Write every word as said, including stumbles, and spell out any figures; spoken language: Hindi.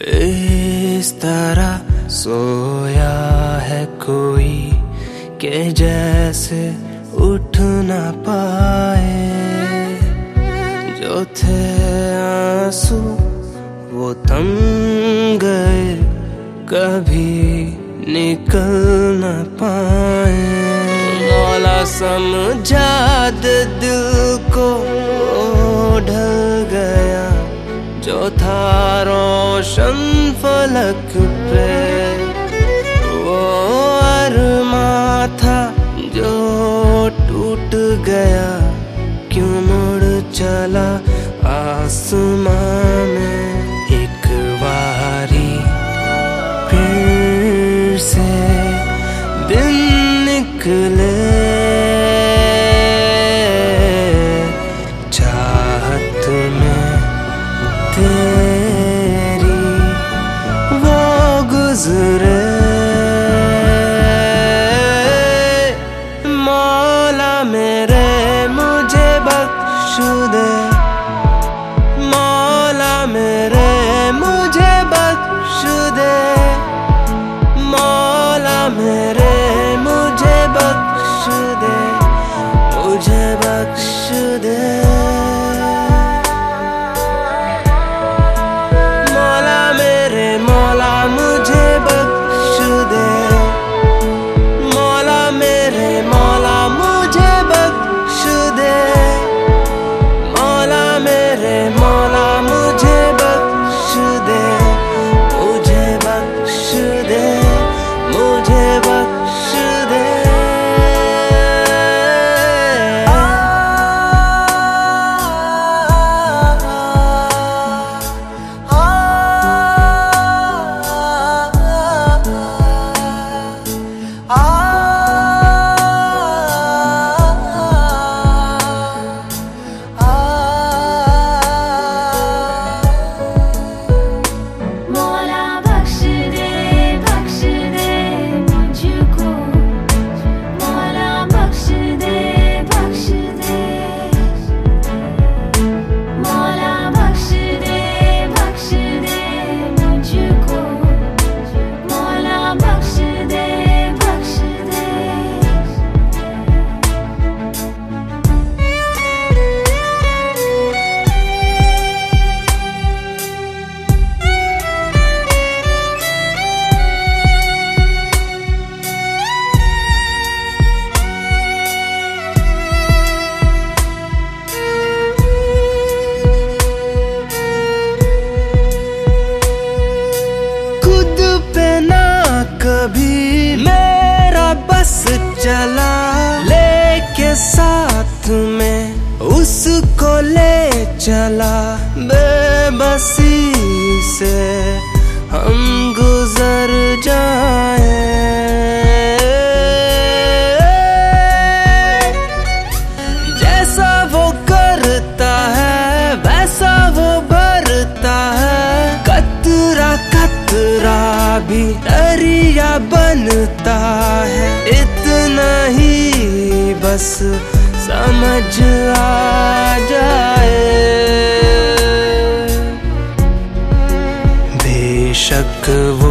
इस तरह सोया है कोई के जैसे उठ न पाए। जो थे आंसू वो थम गए, कभी निकल न पाए। मौला समझा दे दिल को, वो ढल गया जो था रोशन फलक पे। वो अरमा था जो टूट गया, क्यों मुड़ चला आसमां में। एक बारी फिर से दिन निकले, चाहत में तेरी वो गुजरे। मौला मेरे मुझे बख्श दे, मौला मेरे मुझे बख्श दे, मौला मेरे मुझे बख्श दे, मुझे बख्श दे। मौला मेरे मौला मुझे बख्श दे, मौला मेरे मौला मुझे बख्श दे, मौला मेरे मौला मुझे बख्श दे, मुझे बख्श दे, मुझे बख्श दे। कभी मेरा बस चला, लेके साथ में उसको ले चला। बेबसी से हम गुजर जाए, जैसा वो करता है वैसा वो भरता है। कतरा कतरा भी दरिया बनता है, इतना ही बस समझ आ जाए। बेशक